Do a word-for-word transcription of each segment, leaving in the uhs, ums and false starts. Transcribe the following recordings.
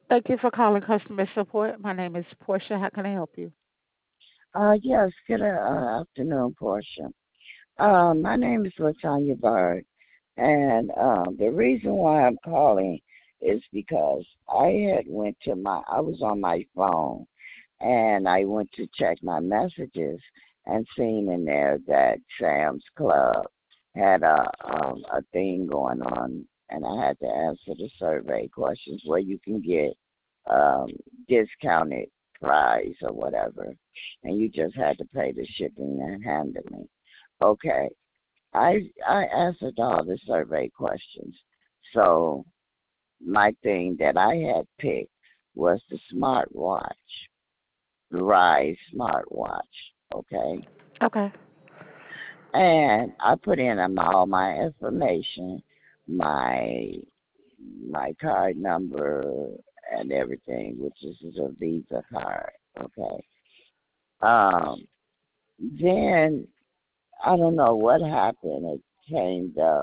Thank you for calling customer support. My name is Portia. How can I help you? Uh, yes, good uh, afternoon, Portia. Uh, my name is Latanya Bird, and um, the reason why I'm calling is because I had went to my, I was on my phone, and I went to check my messages and seen in there that Sam's Club had a um, a thing going on, and I had to answer the survey questions where you can get um, discounted price or whatever, and you just had to pay the shipping and handling. Okay, I I answered all the survey questions, so my thing that I had picked was the smartwatch, the Rise smartwatch. Okay, Okay. and I put in um, all my information, my my card number and everything, which is a Visa card. Okay. Um. Then I don't know what happened. It came up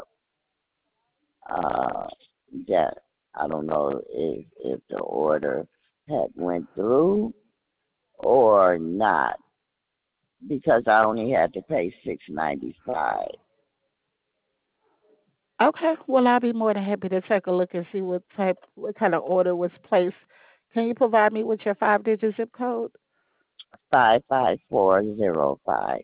uh, that I don't know if if the order had went through or not because I only had to pay six ninety five. Okay. Well, I'll be more than happy to take a look and see what type, what kind of order was placed. Can you provide me with your five-digit zip code? Five five four zero five.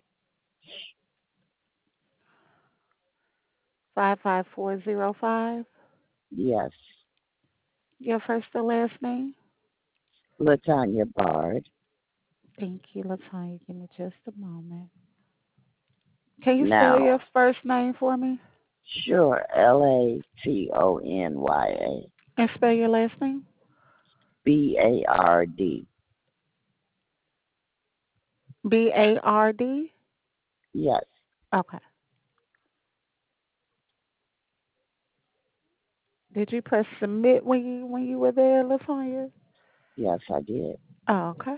Five five four zero five. Yes, Your first and last name. Latanya Bard. Thank you, Latanya. Give me just a moment. Can you spell Now, your first name for me sure, L A T O N Y A and spell your last name? B A R D. B A R D. Yes, Okay. Did you press submit when you when you were there, Latanya? yes, I did. Oh, okay.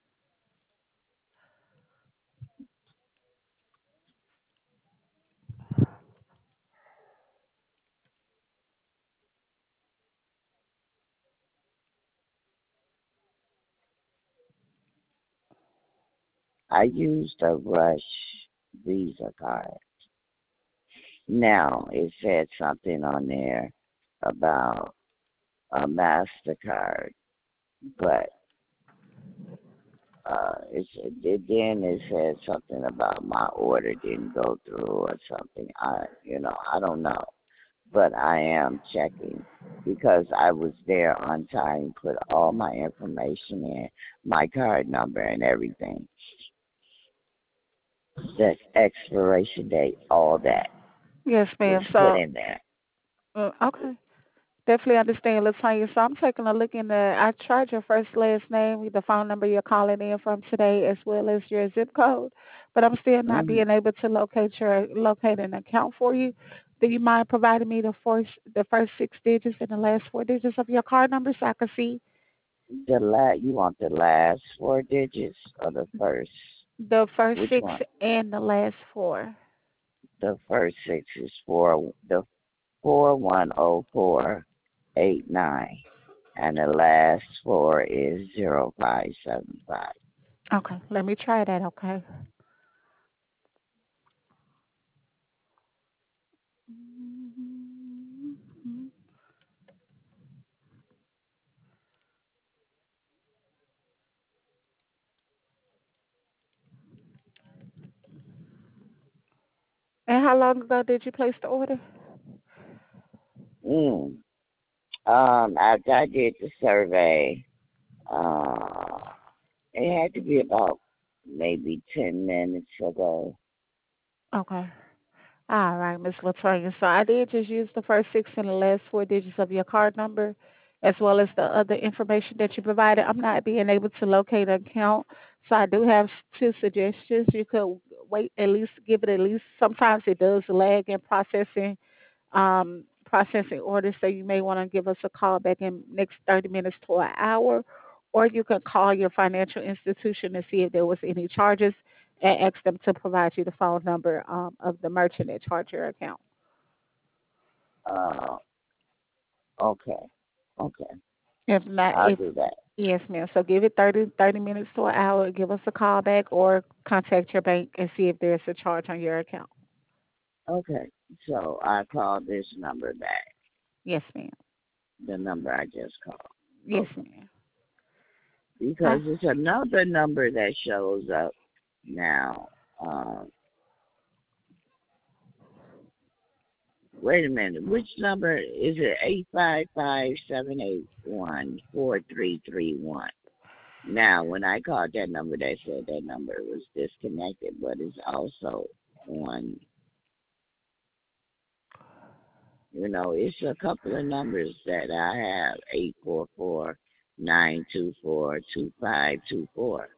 I used a Rush Visa card. Now, it said something on there about a MasterCard, but uh, it's, it, then it said something about my order didn't go through or something. I, you know, I don't know, but I am checking because I was there on time, put all my information in, my card number and everything, the expiration date, all that Yes, was ma'am. put So, in there. uh, okay. Definitely understand, Latanya. So I'm taking a look in the. I tried your first, last name, the phone number you're calling in from today, as well as your zip code, but I'm still not Hmm. being able to locate your locate an account for you. Do you mind providing me the first the first six digits and the last four digits of your card number so I can see The la you want the last four digits or the first? the first Which six one? and the last four? The first six is four. The four one oh four eight nine, and the last four is zero five seven five. Okay, let me try that. Okay. And how long ago did you place the order? Mm. Um, after I did the survey, uh, it had to be about maybe ten minutes ago. Okay. All right, Miss Latoya. So I did just use the first six and the last four digits of your card number, as well as the other information that you provided. I'm not being able to locate an account, so I do have two suggestions. You could wait at least, give it at least. Sometimes it does lag in processing, um, processing orders, so you may want to give us a call back in next thirty minutes to an hour, or you can call your financial institution to see if there was any charges and ask them to provide you the phone number um, of the merchant that charged your account. Uh, okay, okay. If not, I'll if do that. yes, ma'am. So give it thirty thirty minutes to an hour. Give us a call back or contact your bank and see if there's a charge on your account. Okay. So I call this number back, Yes, ma'am. the number I just called. Yes, Okay. ma'am. Because Ah, it's another number that shows up now. Um, wait a minute. Which number is it? Eight five five seven eight one four three three one. Now, when I called that number, they said that number was disconnected, but it's also on. You know, it's a couple of numbers that I have: eight four four nine two four two five two four.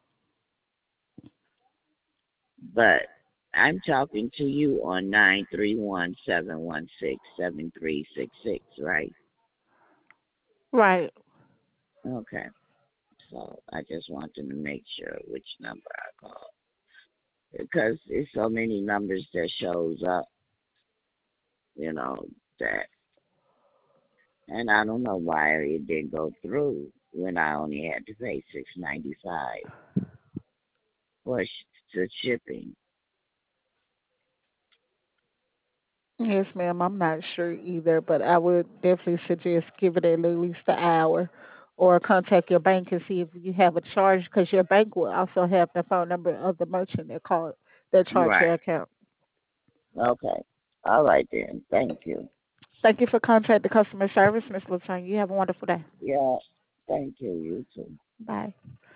But I'm talking to you on nine three one seven one six seven three six six, right? right. Okay. So I just wanted to make sure which number I called because there's so many numbers that shows up, you know, that, and I don't know why it didn't go through when I only had to pay six ninety five for sh- the shipping. Yes, ma'am. I'm not sure either, but I would definitely suggest give it at least an hour or contact your bank and see if you have a charge because your bank will also have the phone number of the merchant that called that charged Right. your account. Okay. All right then. Thank you. Thank you for contacting customer service, Miss Latonya. You have a wonderful day. Yeah. Thank you. You too. Bye.